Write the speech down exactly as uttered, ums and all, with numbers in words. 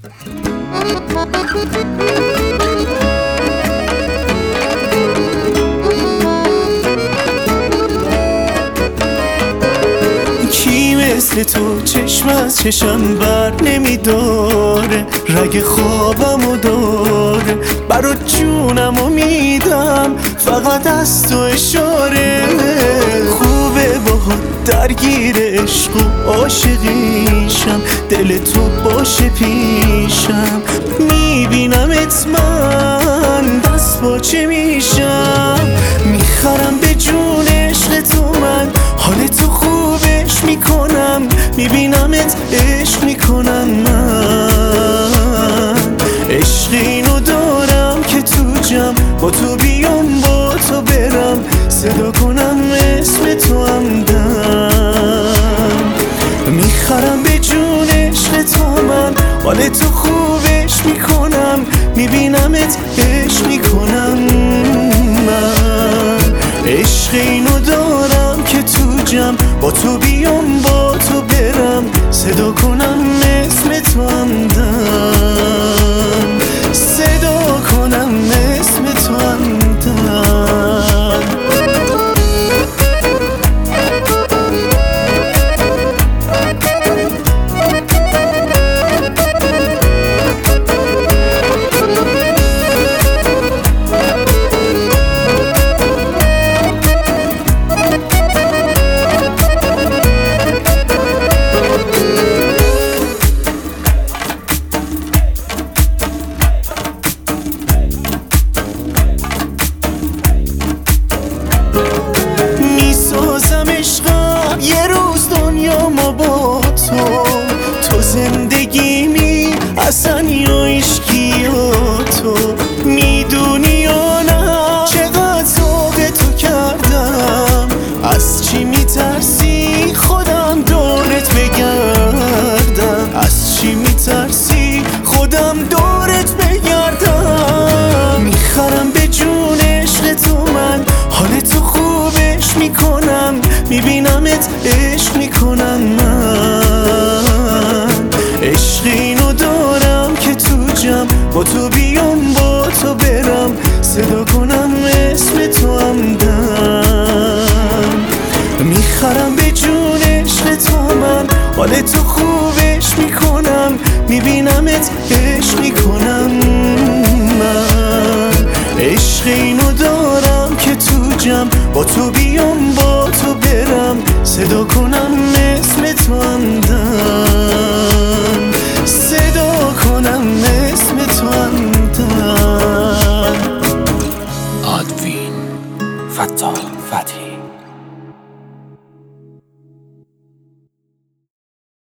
کی مثل تو چشم از چشم بر نمیداره، رگ خوابمو داره، برات جونمو میدم فقط از تو اشاره. خوبه باهات درگیر عشق و عاشقیشم، دل تو باشه پیشم، میبینمت من دست باچه میشم، میخرم به جون عشق تو من، حال تو خوبش میکنم، میبینمت عشق میکنم. من عشق اینو دارم که تو جمع با تو بیام با تو برم، صدا کنم اسم تو همدم، میخرم به جون عشق تو من، حال تو خوبش میکنم، میبینمت عشق میکنم. من عشق اینو دارم که تو جمع با تو بیام با تو برم، صدا کنم اسم تو همدم، صدا کنم اسم تو همدم. یه روز دنیا ما با تو، تو زندگیمی اصلا یا عشقی یا تو، میدونی یا نه چقدر ذوق تو کردم، از چی میترسی خودم دورت بگردم، از چی میترسی خودم دورت بگردم، میخرم به جون عشق تو من، حال تو خوبش میکنم، میبینمت عشق میکنم. من عشق اینو دارم که تو جمع با تو بیام با تو برم، صدا کنم اسم تو همدم، میخرم به جون عشق تو من، حال تو خوبش میکنم، میبینمت عشق میکنم. من عشق اینو دارم که تو جمع با تو بیام با تو برم، صدا کنم اسم تو همدم، صدا کنم اسم تو همدم. آدوین فتاح فتحی.